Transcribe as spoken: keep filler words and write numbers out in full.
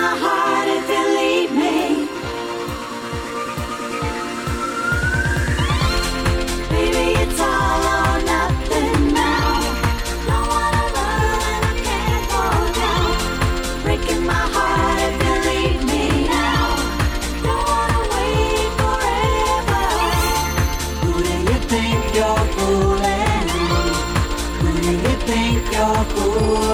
my heart if you leave me. Baby, it's all or nothing now. Don't wanna run and I can't go down. Breaking my heart if you leave me now. Don't wanna wait forever. Who do you think you're fooling? Who do you think you're fooling?